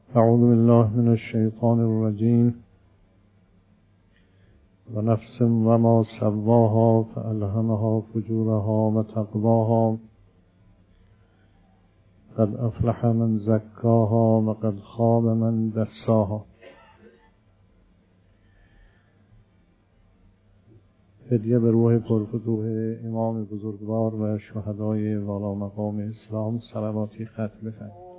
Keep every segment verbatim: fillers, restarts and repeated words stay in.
اعوذ بالله من الشیطان الرجیم و نفس و ما سواها فالهمها فجورها و تقواها قد افلح من زکاها و قد خاب من دساها. هدیه به روح پرفتوح امام بزرگوار و شهدای والا مقام اسلام صلواتی ختم بفرمایید.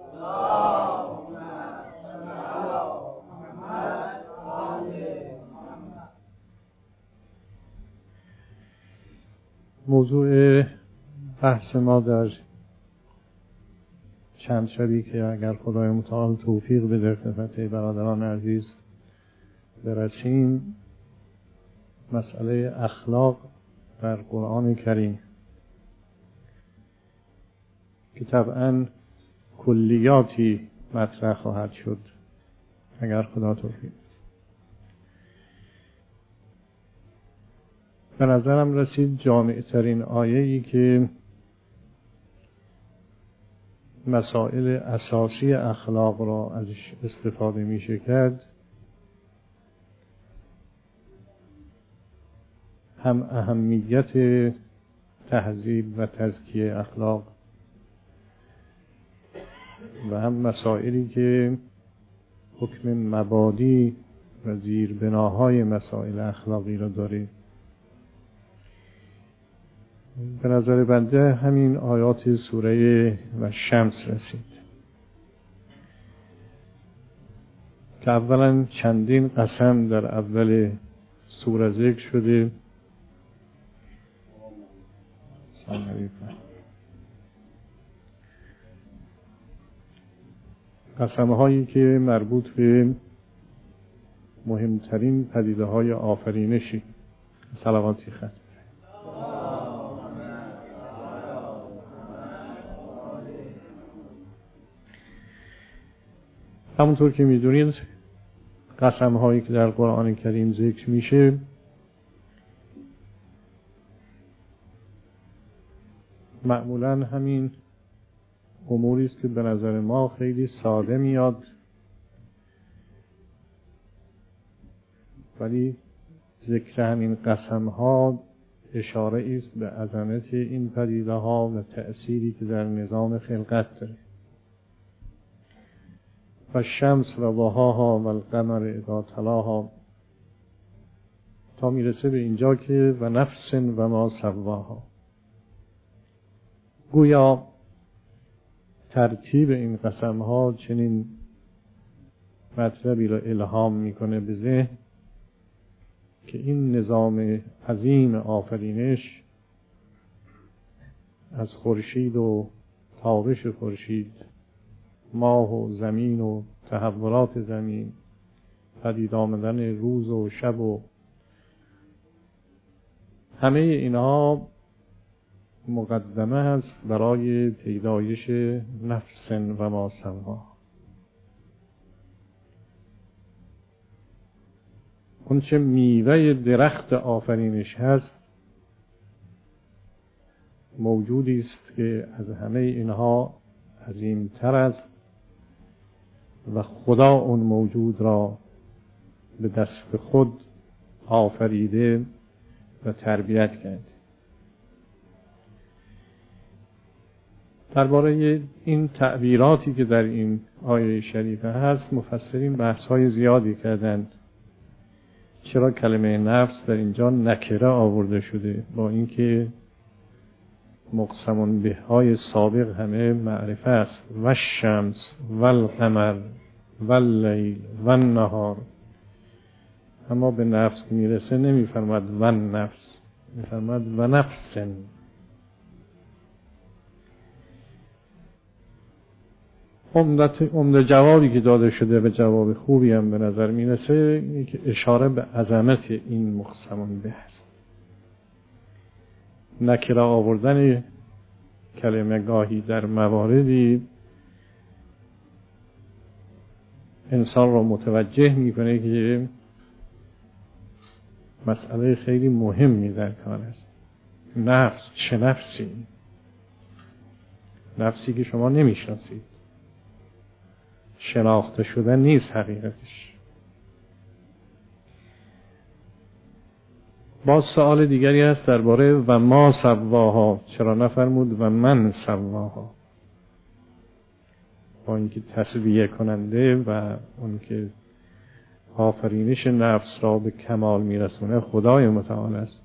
موضوع بحث ما در چند شبی که اگر خدای متعال توفیق بده خدمت برادران عزیز برسیم، مسئله اخلاق در قرآن کریم که طبعاً کلیاتی مطرح خواهد شد اگر خدا توفیق. به نظرم رسید جامع ترین آیه‌ای که مسائل اساسی اخلاق را ازش استفاده میشه کرد، هم اهمیت تهذیب و تزکیه اخلاق و هم مسائلی که حکم مبادی و زیربناهای مسائل اخلاقی را داره. به نظر بنده همین آیات سوره و شمس رسید که اولا چندین قسم در اول سوره ذکر شده. قسم هایی که مربوط به مهمترین پدیده های آفرینشی. صلواتی ختم. همونطور که میدونید قسم هایی که در قرآن کریم ذکر میشه معمولاً همین اموری است که به نظر ما خیلی ساده میاد، ولی ذکر همین قسم ها اشاره است به عظمت این پدیده ها و تأثیری که در نظام خلقت داره. و شمس و ضحاها و القمر اذا تلاها تا میرسه به اینجا که و نفس و ما سواها. گویا ترتیب این قسم ها چنین مطلبی را الهام میکنه به ذهن که این نظام عظیم آفرینش از خورشید و تابش خورشید، ماه و زمین و تحولات زمین، پدید آمدن روز و شب و همه اینها مقدمه است برای پیدایش نفس و ما سوا. اون چه میوه درخت آفرینش هست موجودی است که از همه اینها عظیمتر است و خدا اون موجود را به دست خود آفریده و تربیت کرد. درباره این تعبیراتی که در این آیه شریفه هست مفسرین بحث‌های زیادی کردند. چرا کلمه نفس در اینجا نکره آورده شده با اینکه مقسمون به های سابق همه معرفه است؟ و شمس و القمر و اللیل و النهار. اما به نفس که میرسه نمیفرماد و نفس، میفرماد و نفسن. عمده جوابی که داده شده به جواب خوبی هم به نظر میرسه اینه که اشاره به عظمت این مقسمون به است. نکره آوردن کلمه گاهی در مواردی انسان را متوجه میکنه که مسئله خیلی مهمی در کار است. نفس چه نفسی؟ نفسی که شما نمیشناسید. شناخته شدن نیست حقیقتش. باز سوال دیگری هست درباره و ما سواها، چرا نفرمود و من سواها؟ با اینکه تسویه کننده و اون که آفرینش نفس را به کمال میرسونه خدای متعال است.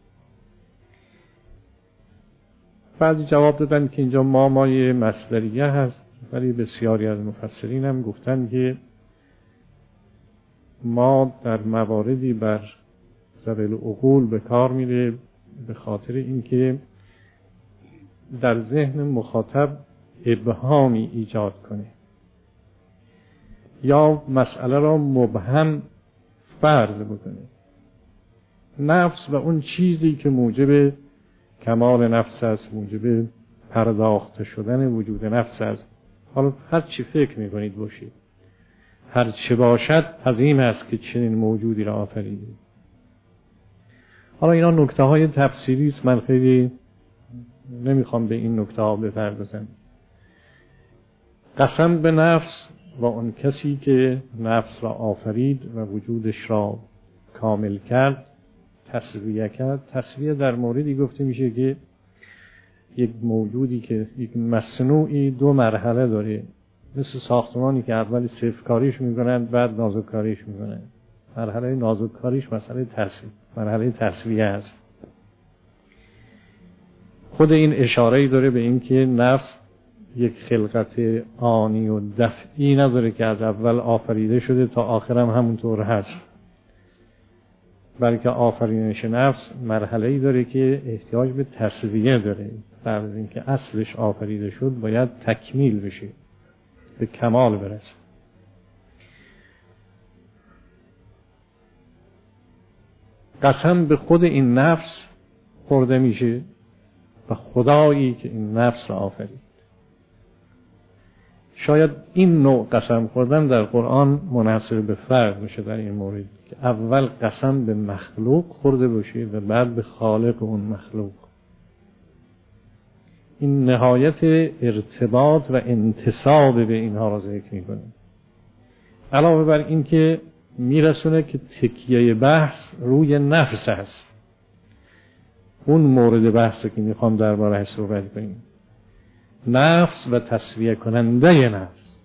بعضی جواب دادن که اینجا ما مایه مصدریه هست، ولی بسیاری از مفسرین هم گفتن که ما در مواردی بر ذوی العقول به کار میره به خاطر اینکه در ذهن مخاطب ابهامی ایجاد کنه یا مسئله را مبهم فرض بکنه. نفس و اون چیزی که موجب کمال نفس است، موجب پرداخته شدن وجود نفس است، حالا هر چی فکر میکنید باشید، هر چه باشد عظیم است که چنین موجودی را آفریدید. حالا اینا نکته های تفسیری است، من خیلی نمیخوام به این نکته ها بپردازم. قسم به نفس و اون کسی که نفس را آفرید و وجودش را کامل کرد، تسویه کرد. تسویه در موردی گفته میشه که یک موجودی که یک مصنوعی دو مرحله داره، مثل ساختمانی که اولی صفر کاریش میکنن بعد نازک کاریش میکنن. مرحله نازک کاریش مسئله تسویه، مرحله تسویه است. خود این اشاره‌ای داره به این که نفس یک خلقت آنی و دفعی نداره که از اول آفریده شده تا آخرم همونطور هست، بلکه آفرینش نفس مرحله‌ای داره که احتیاج به تسویه داره. بعد از اینکه اصلش آفریده شد باید تکمیل بشه، به کمال برسه. قسم به خود این نفس خورده میشه و خدایی که این نفس را آفرید. شاید این نوع قسم خوردن در قرآن منحصر به فرد میشه در این مورد، که اول قسم به مخلوق خورده باشه و بعد به خالق اون مخلوق. این نهایت ارتباط و انتساب به اینها را ذکر میکنه. علاوه بر این که میرسونه که تکیه بحث روی نفس است، اون مورد بحثی که میخوام درباره‌اش صحبت کنیم، نفس و تسویه کننده نفس.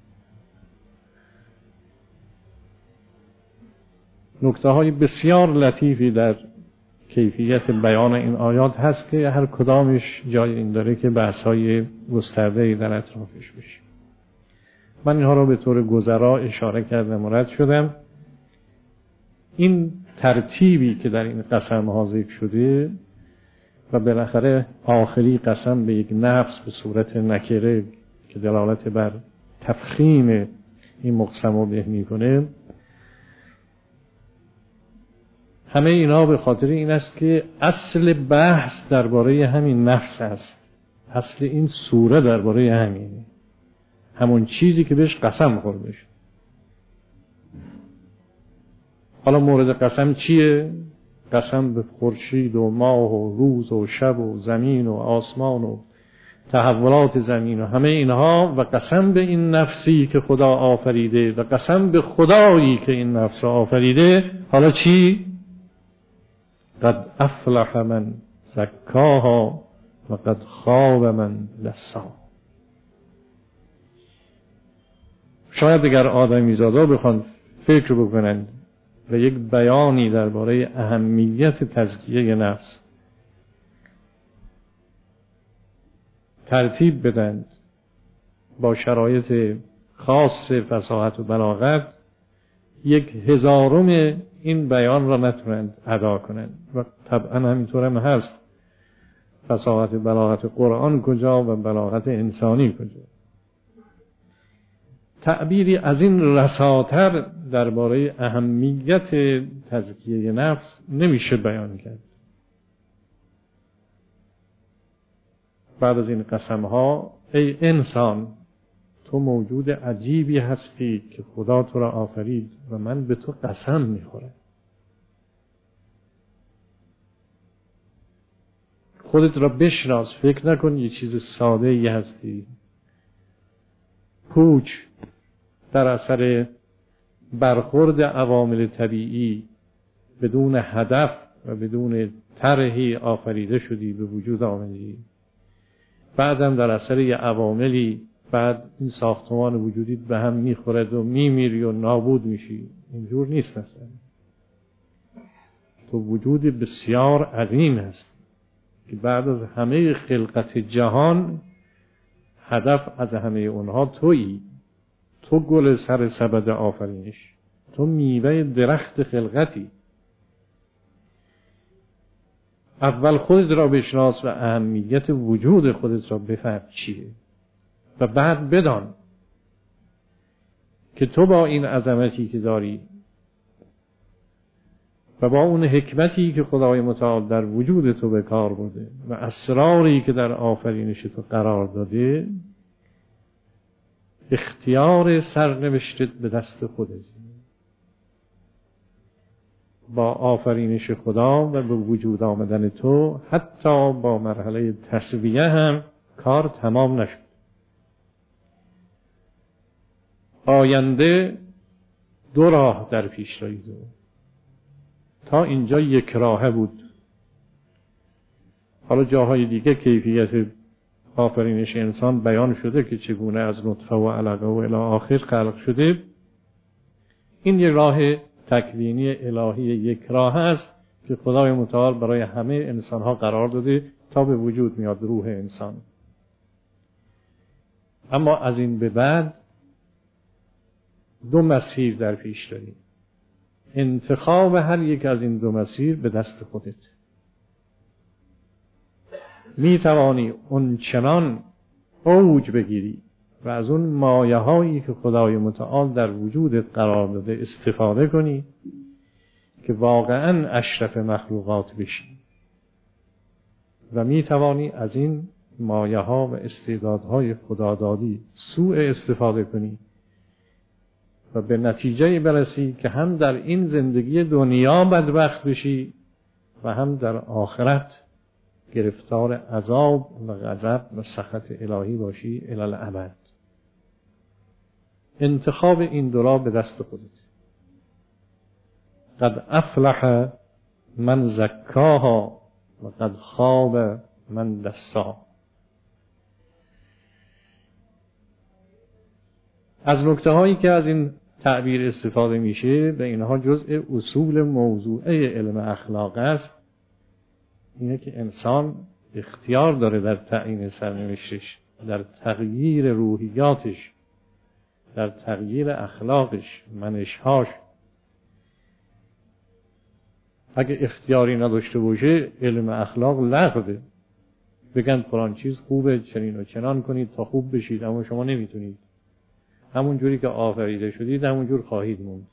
نکته های بسیار لطیفی در کیفیت بیان این آیات هست که هر کدامش جای این داره که بحث های گسترده‌ای در اطرافش بشه. من اینها را به طور گذرا اشاره کردم و رد شدم. این ترتیبی که در این قسم ها ذکر شده و بالاخره آخری قسم به یک نفس به صورت نکره که دلالت بر تفخیم این مقسم به میکنه، همه اینا به خاطر این است که اصل بحث درباره همین نفس است. اصل این سوره درباره همینه، همون چیزی که بهش قسم خورده شد. حالا مورد قسم چیه؟ قسم به خورشید و ماه و روز و شب و زمین و آسمان و تحولات زمین و همه اینها، و قسم به این نفسی که خدا آفریده و قسم به خدایی که این نفس را آفریده. حالا چی؟ قد افلح من زکاها و قد خاب من دساها. شاید اگر آدمی زادا بخوان فکر بکنند و یک بیانی درباره اهمیت تزکیه نفس ترتیب بدن با شرایط خاص فصاحت و بلاغت، یک هزارم این بیان را نتونند ادا کنند. و طبعا همینطور هم هست. فصاحت و بلاغت قرآن کجا و بلاغت انسانی کجا؟ تعبیری از این رساتر درباره اهمیت تزکیه نفس نمیشه بیان کرد. بعد از این قسم ها، ای انسان تو موجود عجیبی هستی که خدا تو را آفرید و من به تو قسم میخورم. خودت را بشناس، فکر نکن یه چیز ساده ای هستی، پوچ، در اثر برخورد عوامل طبیعی بدون هدف و بدون طرحی آفریده شدی، به وجود آمدی. بعدم در اثر یه عواملی بعد این ساختمان وجودی به هم میخورد و میمیری و نابود میشی. اینجور نیست. مثلا تو وجود بسیار عظیم هست که بعد از همه خلقت جهان هدف از همه اونها تویی. تو گل سر سبد آفرینش، تو میوه درخت خلقتی. اول خودت را بشناس و اهمیت وجود خودت را بفهم چیه و بعد بدان که تو با این عظمتی که داری و با اون حکمتی که خدای متعال در وجود تو به کار برده و اسراری که در آفرینش تو قرار داده، اختیار سرنوشتت به دست خودت. با آفرینش خدا و به وجود آمدن تو حتی با مرحله تسویه هم کار تمام نشد. آینده دو راه در پیش دارید. تا اینجا یک راهه بود. حالا جاهای دیگه کیفیت آفرینش انسان بیان شده که چگونه از نطفه و علقه و الی آخر خلق شده. این یک راه تکوینی الهی یک راه است که خدای متعال برای همه انسان ها قرار داده تا به وجود میاد روح انسان. اما از این به بعد دو مسیر در پیش داریم. انتخاب هر یک از این دو مسیر به دست خودت. می توانی اون چنان اوج بگیری و از اون مایه هایی که خدای متعال در وجودت قرار داده استفاده کنی که واقعا اشرف مخلوقات بشی و می توانی از این مایه ها و استعدادهای خدادادی سوء استفاده کنی و به نتیجه برسی که هم در این زندگی دنیا بدبخت بشی و هم در آخرت گرفتار عذاب و غضب و سخط الهی باشی الی الابد. انتخاب این دو را به دست خودت. قد افلح من زکاها و قد خاب من دساها. از نکته هایی که از این تعبیر استفاده میشه به اینها جزء اصول موضوعه علم اخلاق است. اینه که انسان اختیار داره در تعیین سرنوشتش، در تغییر روحیاتش، در تغییر اخلاقش، منشهاش. اگه اختیاری نداشته باشه علم اخلاق لغوه. بگن فلان چیز خوبه، چنین و چنان کنید تا خوب بشید، اما شما نمیتونید. همون جوری که آفریده شدید همون جور خواهید موند.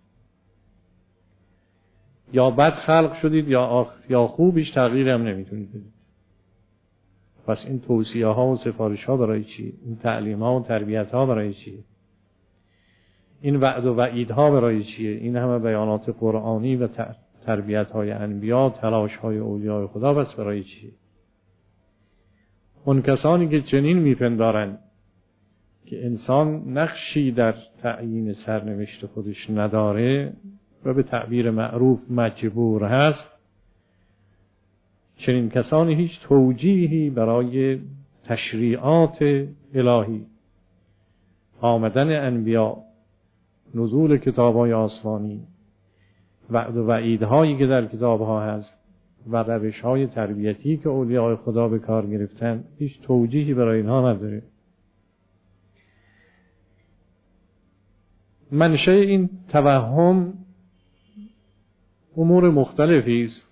یا بد خلق شدید یا آخ... یا خوبیش تغییر هم نمیتونید بدید. پس این توصیه ها و سفارش ها برای چی؟ این تعلیم ها و تربیت ها برای چی؟ این وعد و وعید ها برای چیه؟ این همه بیانات قرآنی و تربیت های انبیا، تلاش های اولیاء خدا بس برای چی؟ اون کسانی که چنین میپندارند که انسان نقشی در تعیین سرنوشت خودش نداره و به تعبیر معروف مجبور هست، چنین کسانی هیچ توجیهی برای تشریعات الهی، آمدن انبیا، نزول کتاب‌های آسمانی، وعد و وعیدهایی که در کتاب‌ها هست و روش‌های تربیتی که اولیاء خدا به کار گرفتن، هیچ توجیهی برای اینها نداره. منشأ این توهم امور مختلفی است.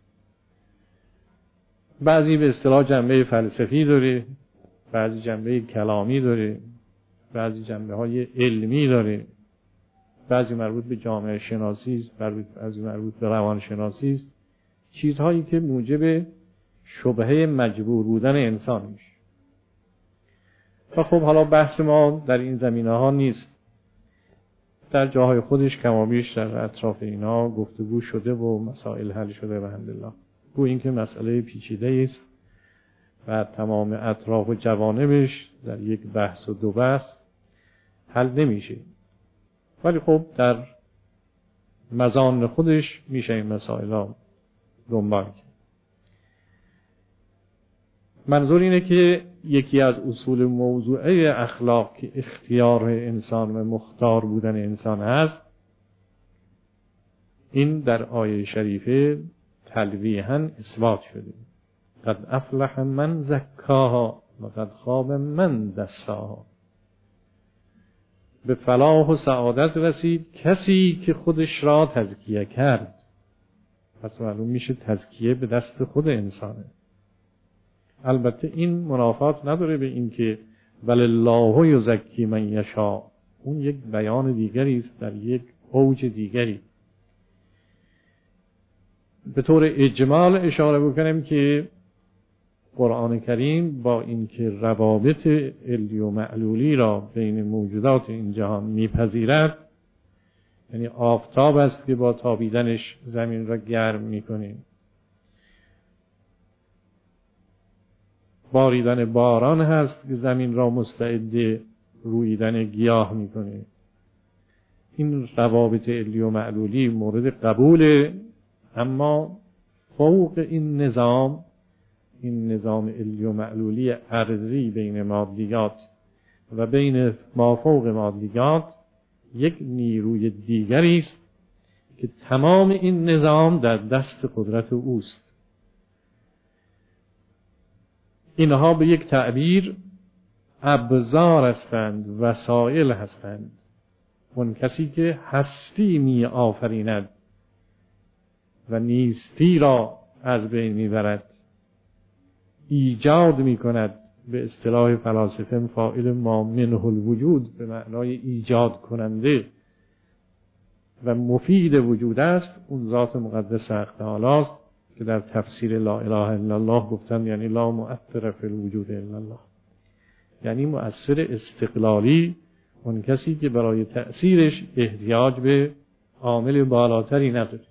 بعضی به اصطلاح جنبه فلسفی داره، بعضی جنبه کلامی داره، بعضی جنبه های علمی داره، بعضی مربوط به جامعه شناسی است، بعضی مربوط به روان شناسی است. چیزهایی که موجب شبهه مجبور بودن انسان میشه. و خب حالا بحث ما در این زمینه ها نیست. در جاهای خودش کمابیش در اطراف اینا گفتگو شده و مسائل حل شده الحمدلله. گو این که مسئله پیچیده است و تمام اطراف و جوانبش در یک بحث و دو بحث حل نمیشه. ولی خب در مزان خودش میشه این مسائل ها دنبال کرد. منظور اینه که یکی از اصول موضوعه اخلاق که اختیار انسان و مختار بودن انسان هست، این در آیه شریفه تلویحاً اثبات شده. قد افلح من زکاها و قد خاب من دساها. به فلاح و سعادت رسید کسی که خودش را تزکیه کرد. پس معلوم میشه تزکیه به دست خود انسانه. البته این منافات نداره به این که ولله یزکی من یشاء. اون یک بیان دیگری است در یک اوج دیگری. به طور اجمال اشاره بکنم که قرآن کریم با اینکه روابط علی و معلولی را بین موجودات این جهان میپذیرد، یعنی آفتاب است که با تابیدنش زمین را گرم میکنه، باریدن باران هست که زمین را مستعد رویدن گیاه میکنه. این روابط علی و معلولی مورد قبوله، اما فوق این نظام، این نظام علی و معلولی ارضی بین مادیات و بین مافوق مادیات، یک نیروی دیگری است که تمام این نظام در دست قدرت اوست. اینها به یک تعبیر ابزار هستند، وسایل هستند. اون کسی که هستی می آفریند و نیستی را از بین می برد، ایجاد می کند، به اصطلاح فلاسفه فاعل ما منه الوجود به معنای ایجاد کننده و مفید وجود است، اون ذات مقدس حق تعالی است که در تفسیر لا اله الا الله گفتن یعنی لا مؤثر فی الوجود الا الله، یعنی مؤثر استقلالی، اون کسی که برای تأثیرش احتیاج به عامل بالاتری نداره.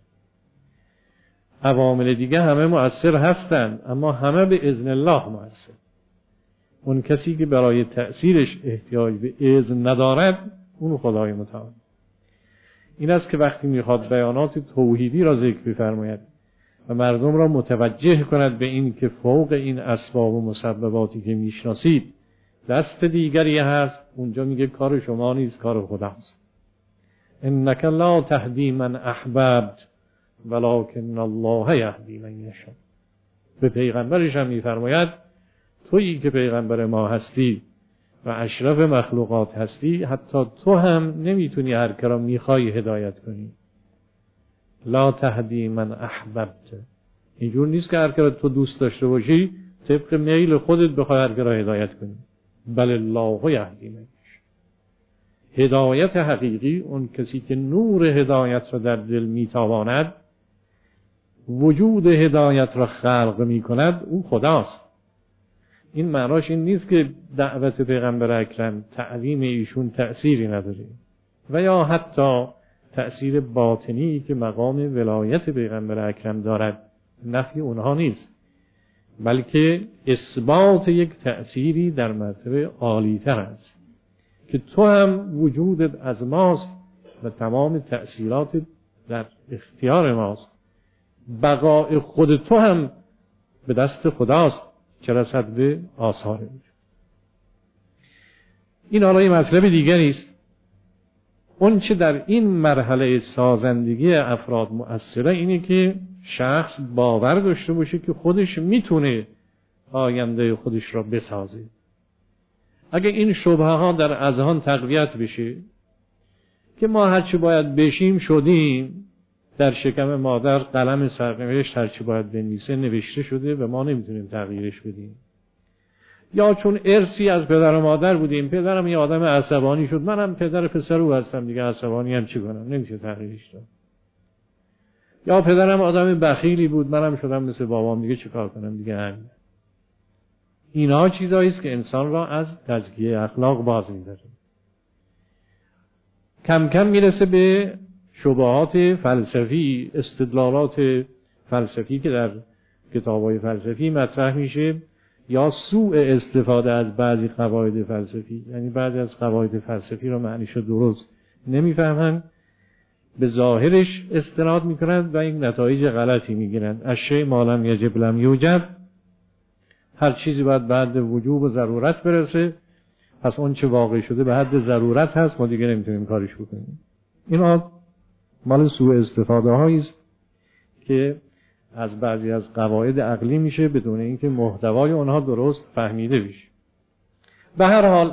عوامل دیگه همه مؤثر هستند اما همه به اذن الله مؤثر. اون کسی که برای تأثیرش احتیاج به اذن ندارد اون خدای متعال. این است که وقتی میخواد بیانات توحیدی را ذکر بفرماید و مردم را متوجه کند به این که فوق این اسباب و مسبباتی که میشناسید دست دیگری هست، اونجا میگه کار شما نیست، کار خداست. انک لا تهدی من احببت ولکن الله یهدی من یشاء. به پیغمبرش هم میفرماید تویی که پیغمبر ما هستی و اشرف مخلوقات هستی، حتی تو هم نمیتونی هر که را میخوای هدایت کنی. لا تهدی من احببت، اینجور نیست که هر که را تو دوست داشته باشی طبق میل خودت بخوای هر که را هدایت کنی. بل الله یهدی من یشاء. هدایت حقیقی، اون کسی که نور هدایت را در دل میتاباند، وجود هدایت را خلق میکند، او خداست. این معناش این نیست که دعوت پیغمبر اکرم، تعلیم ایشون تأثیری نداره و یا حتی تأثیر باطنی که مقام ولایت پیغمبر اکرم دارد، نفی اونها نیست، بلکه اثبات یک تأثیری در مرتبه عالی‌تر است که تو هم وجودت از ماست و تمام تأثیرات در اختیار ماست. بقای خود تو هم به دست خداست چه رسد به آثار وجود. این حالا یه مطلب دیگری است. اون چه در این مرحله سازندگی افراد مؤثره اینه که شخص باور داشته باشه که خودش میتونه آینده خودش را بسازه. اگه این شبهه ها در اذهان تقویت بشه که ما هرچی باید بشیم شدیم، در شکم مادر قلم سرنوشت هرچی باید بنویسه نوشته شده و ما نمیتونیم تغییرش بدیم، یا چون ارثی از پدر و مادر بودیم، پدرم یه آدم عصبانی شد، منم پدر پسر او هستم دیگه، عصبانی هم چی کنم، نمیشه تغییرش داد. یا پدرم آدم بخیلی بود، منم شدم مثل بابام دیگه، چیکار کنم دیگه همین. اینا چیزایی است که انسان را از تزکیه اخلاق باز می‌داره. کم کم میرسه به شبهات فلسفی، استدلالات فلسفی که در کتاب‌های فلسفی مطرح میشه، یا سوء استفاده از بعضی قواعد فلسفی. یعنی بعضی از قواعد فلسفی رو معنیش درست نمیفهمن، به ظاهرش استناد میکنند و این نتایج غلطی میگیرند. الشیء ما لم یجب لم یوجد، هر چیزی باید بعد وجوب و ضرورت برسه، پس اون چه واقع شده به حد ضرورت هست، ما دیگه نمیتونیم کارش بکنیم. اینا مال سوء استفاده هایی است که از بعضی از قواعد عقلی میشه بدون اینکه محتوای اونها درست فهمیده بشه. به هر حال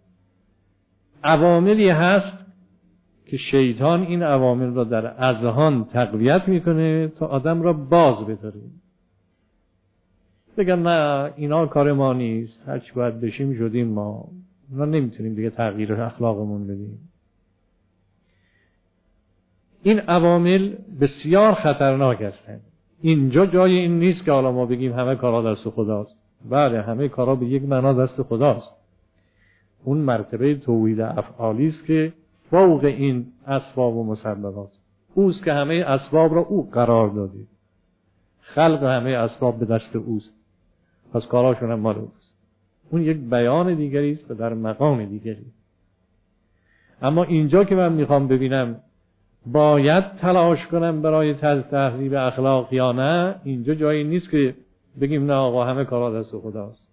عواملی هست که شیطان این عوامل را در اذهان تقویت میکنه تا آدم را باز بداره، بگن نه اینا کار ما نیست، هرچی باید بشیم شدیم، ما ما نمیتونیم دیگه تغییر اخلاقمون بدیم. این عوامل بسیار خطرناک هستند. اینجا جای این نیست که حالا ما بگیم همه کارا دست خداست. بله، همه کارا به یک معنا دست خداست. اون مرتبه توحید افعالی است که فوق این اسباب و مسببات، اوست که همه اسباب را او قرار داده، خلق همه اسباب به دست اوست، پس کاراشون هم مال اوست. اون یک بیان دیگری است و در مقام دیگری. اما اینجا که من میخوام ببینم باید تلاش کنم برای تهذیب اخلاق یا نه، اینجا جایی نیست که بگیم نه آقا همه کارا دست خداست.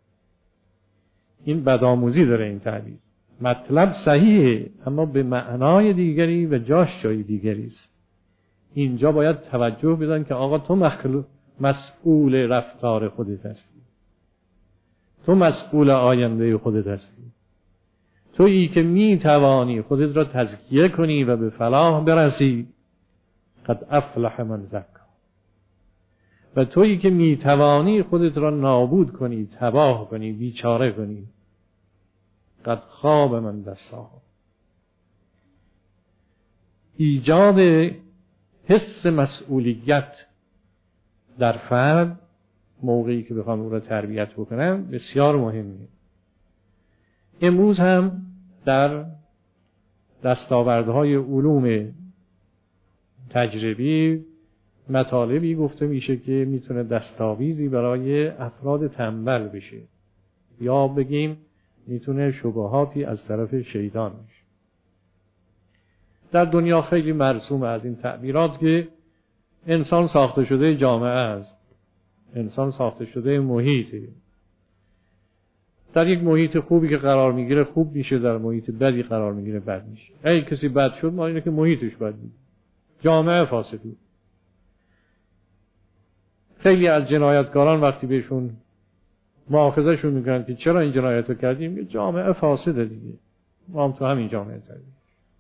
این بدآموزی داره این تعبیر. مطلب صحیحه اما به معنای دیگری و جاش جای دیگری است. اینجا باید توجه بدن که آقا تو مخلوق مسئول رفتار خودت هستی، تو مسئول آینده خودت هستی، تویی که می توانی خودت را تزکیه کنی و به فلاح برسی. قد افلح من زکا. و تویی که می توانی خودت را نابود کنی، تباه کنی، بیچاره کنی. قد خاب من دساها. ایجاد حس مسئولیت در فرد موقعی که بخوام او را تربیت بکنم بسیار مهمه. امروز هم در دستاوردهای علوم تجربی مطالبی گفته میشه که میتونه دستاویزی برای افراد تنبل بشه، یا بگیم میتونه شبهاتی از طرف شیطان بشه. در دنیا خیلی مرسوم از این تعبیرات که انسان ساخته شده جامعه است، انسان ساخته شده محیطه. در یک محیط خوبی که قرار میگیره خوب میشه، در محیط بدی قرار میگیره بد میشه. اگه کسی بد شد ما اینه که محیطش بد بود، جامعه فاسد بود. خیلی از جنایتکاران وقتی بهشون مؤاخذهشون میکنن که چرا این جنایت رو کردیم، جامعه فاسده دیگه، ما هم تو همین جامعه کردیم.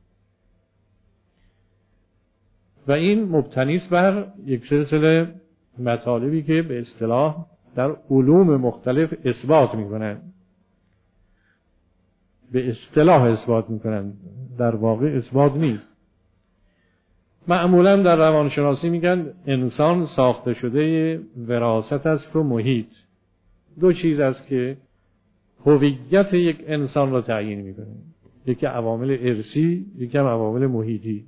و این مبتنی است بر یک سلسله مطالبی که به اصطلاح در علوم مختلف اثبات میکنن، به اصطلاح اثبات میکنن، در واقع اثبات نیست. معمولا در روانشناسی میگن انسان ساخته شده وراثت است و محیط. دو چیز است که هویت یک انسان را تعیین میکنه، یکی عوامل ارثی، یکی هم عوامل محیطی.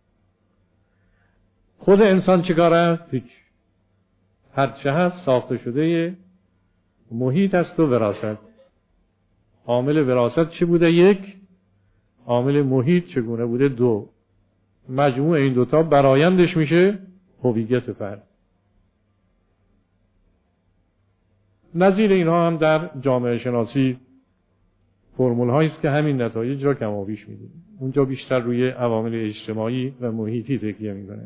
خود انسان چیکار است؟ هیچ. هرچه هست ساخته شده محیط است و وراثت. عامل وراثت چی بوده؟ یک. عامل محیط چگونه بوده؟ دو. مجموع این دوتا برآیندش میشه هویت فرد. نظیر اینها هم در جامعه شناسی فرمول هایی است که همین نتایج را کمابیش میده. اونجا بیشتر روی عوامل اجتماعی و محیطی تکیه میکنه.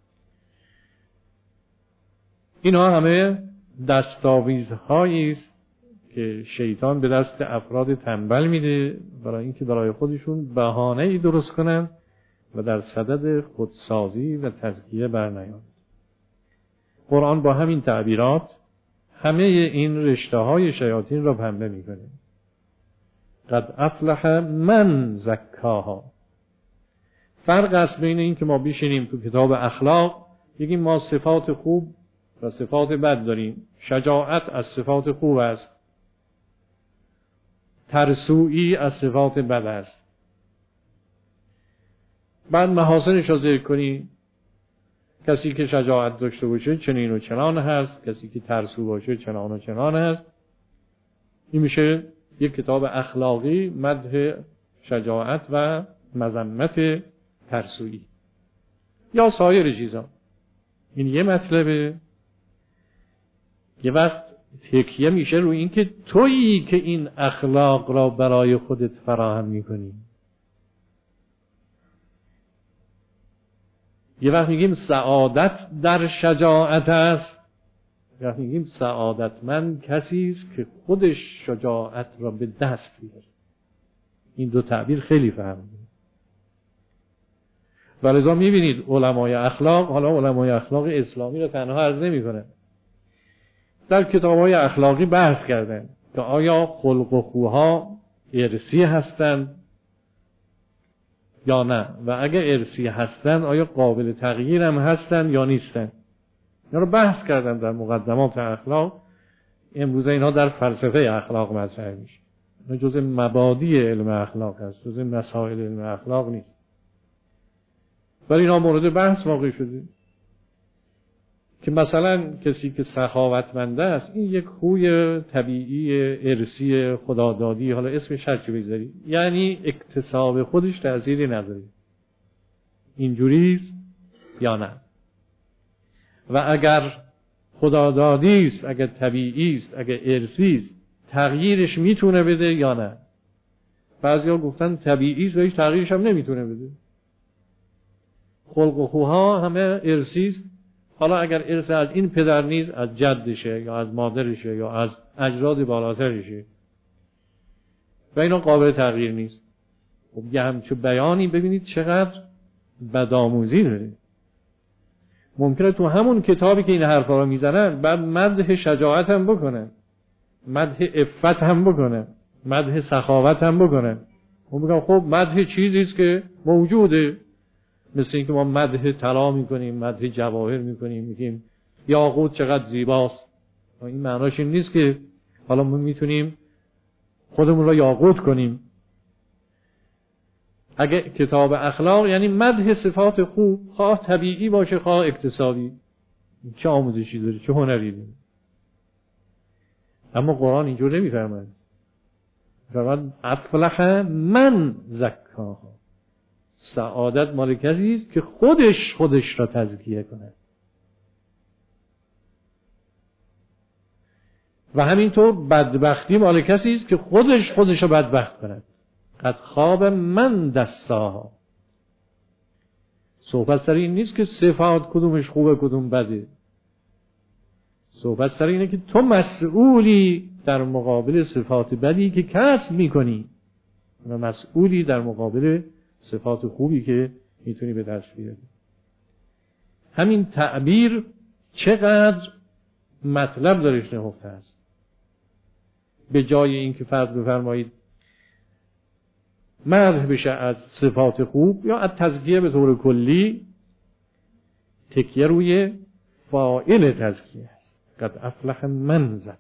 اینها همه دستاویزهایی است که شیطان به دست افراد تنبل میده برای اینکه برای خودشون بهانه‌ای درست کنن و در صدد خودسازی و تزکیه برنیان. قرآن با همین تعبیرات همه این رشته‌های شیاطین را پنبه میکنه. قد افلح من زکاها. فرق است بین این که ما بشینیم تو کتاب اخلاق بگیم ما صفات خوب و صفات بد داریم. شجاعت از صفات خوب است، ترسویی از صفات بد است. بعد محاسنش را ذکر کنی، کسی که شجاعت داشته باشه چنین و چنان هست، کسی که ترسو باشه چنان و چنان هست. این میشه یک کتاب اخلاقی مدح شجاعت و مذمت ترسویی یا سایر چیزا. این یه مطلبه. یه وقت تکیه میشه روی این که تویی که این اخلاق را برای خودت فراهم میکنی. یه وقت میگیم سعادت در شجاعت است، یه وقت میگیم سعادتمند کسی است که خودش شجاعت را به دست بیاره. این دو تعبیر خیلی فرق داره. ولذا میبینید علمای اخلاق، حالا علمای اخلاق اسلامی را تنها عرض نمی‌کنه، در کتاب‌های اخلاقی بحث کردن که آیا خلق و خوها ارثی هستند یا نه، و اگر ارثی هستند آیا قابل تغییر هم هستند یا نیستند. اینا رو بحث کردن در مقدمات اخلاق. امروز اینها در فلسفه اخلاق مطرح میشه. اینا جزء مبادی علم اخلاق است، جزء مسائل علم اخلاق نیست، ولی اینا مورد بحث واقع شده که مثلا کسی که سخاوتمند است این یک خوی طبیعی ارثی خدادادی، حالا اسمش هر چی بگذاری، یعنی اکتساب خودش تأثیری نداره، اینجوریست یا نه. و اگر خدادادی است، اگر طبیعی است، اگر ارثی است، تغییرش میتونه بده یا نه. بعضیا گفتن طبیعی است و هیچ تغییرش هم نمیتونه بده. خلق و خوها همه ارثی است. حالا اگر ارث از این پدر نیست، از جدشه یا از مادرشه یا از اجداد بالاترشه و اینا قابل تغییر نیست. خب یه همچون بیانی ببینید چقدر بدآموزی داره. ممکنه تو همون کتابی که این حرفا رو میزنن بعد مدح شجاعت هم بکنن، مدح عفت هم بکنن، مدح سخاوت هم بکنن. خب میگم خب مدح چیزی است که موجوده، مثل اینکه ما مدح طلا میکنیم، مدح جواهر میکنیم، میگیم یاقوت چقدر زیباست. این معناش این نیست که حالا ما میتونیم خودمون را یاقوت کنیم. اگه کتاب اخلاق یعنی مدح صفات خوب، خواه طبیعی باشه خواه اکتسابی، چه آموزشی داره، چه هنری داره. اما قرآن اینجور نمیفرماید. فرمود افلح من زکاها، سعادت مال کسی است که خودش خودش را تزکیه کند. و همینطور بدبختی مال کسی است که خودش خودش را بدبخت کند. قد خواب من دساها. صحبت سر این نیست که صفات کدومش خوبه کدوم بده. صحبت سر اینه که تو مسئولی در مقابل صفات بدی که کسب میکنی و مسئولی در مقابل صفات خوبی که میتونی به دست بیاری. همین تعبیر چقدر مطلب درش نهفته است. به جای اینکه فرض بفرمایید مدح بشه از صفات خوب یا از تزکیه به طور کلی، تکیه روی فاعل تزکیه است. قد افلح من زکا.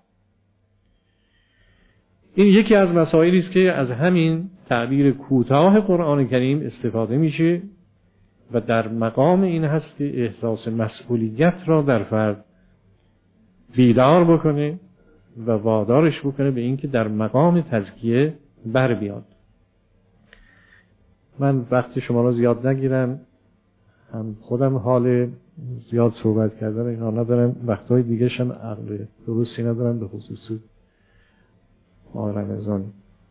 این یکی از مسائلی است که از همین تعبیر کوتاه قرآن کریم استفاده میشه و در مقام این هست که احساس مسئولیت را در فرد بیدار بکنه و وادارش بکنه به این که در مقام تزکیه بر بیاد. من وقت شما را زیاد نگیرم، هم خودم حال زیاد صحبت کردن اینا ندارم، وقتهای دیگه شم عقل درستی ندارم، به خصوص ماه رمضان.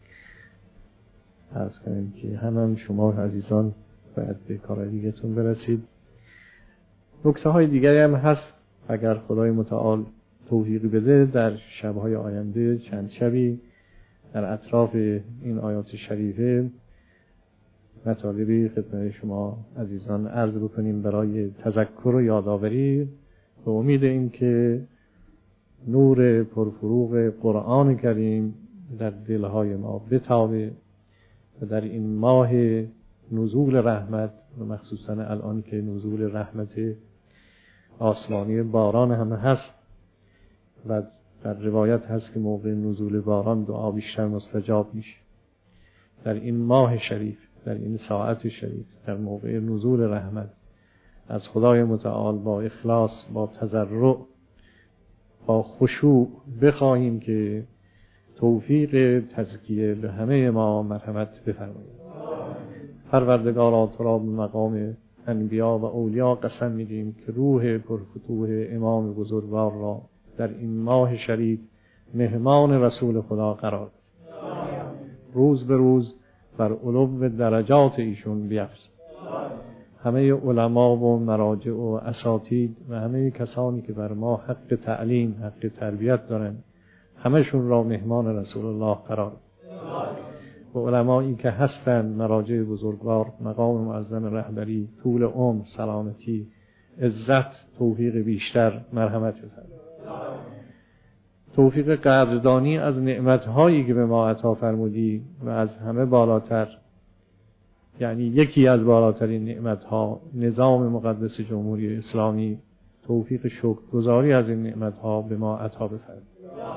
عرض کنیم که همون شما عزیزان باید به کار دیگه‌تون برسید. نکته های دیگری هم هست اگر خدای متعال توفیق بده در شب‌های آینده چند شبی در اطراف این آیات شریفه مطالبی خدمت شما عزیزان عرض بکنیم برای تذکر و یادآوری، به امید این که نور پرفروغ قرآن کریم در دلهای ما بتابه و در این ماه نزول رحمت و مخصوصا الان که نزول رحمت آسمانی باران هم هست و در روایت هست که موقع نزول باران دعا بیشتر مستجاب میشه، در این ماه شریف، در این ساعت شریف، در موقع نزول رحمت از خدای متعال با اخلاص، با تضرع، با خشوع بخواهیم که توفیق تزکیه به همه ما مرحمت بفرمایید. پروردگارا تو را به مقام انبیا و اولیا قسم میدیم که روح پرفتوح امام بزرگوار را در این ماه شریف مهمان رسول خدا قرار بده. روز به روز بر علو درجات ایشون بیفزا. همه علما و مراجع و اساتید و همه کسانی که بر ما حق تعلیم، حق تربیت دارن، همشون را مهمان رسول الله قرار بده. و علمایی که هستند مراجع بزرگوار، مقام معظم رهبری، طول عمر، سلامتی، عزت، توفیق بیشتر، مرحمت بفرمایید. توفیق قدردانی از نعمت‌هایی که به ما عطا فرمودی و از همه بالاتر، یعنی یکی از بالاترین نعمت‌ها نظام مقدس جمهوری اسلامی، توفیق شکرگزاری از این نعمت‌ها به ما عطا بفرمایید.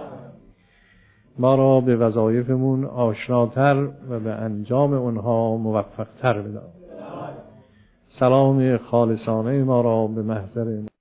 ما را به وظایفمون آشناتر و به انجام اونها موفقتر بدار. سلام خالصانه ما را به محضر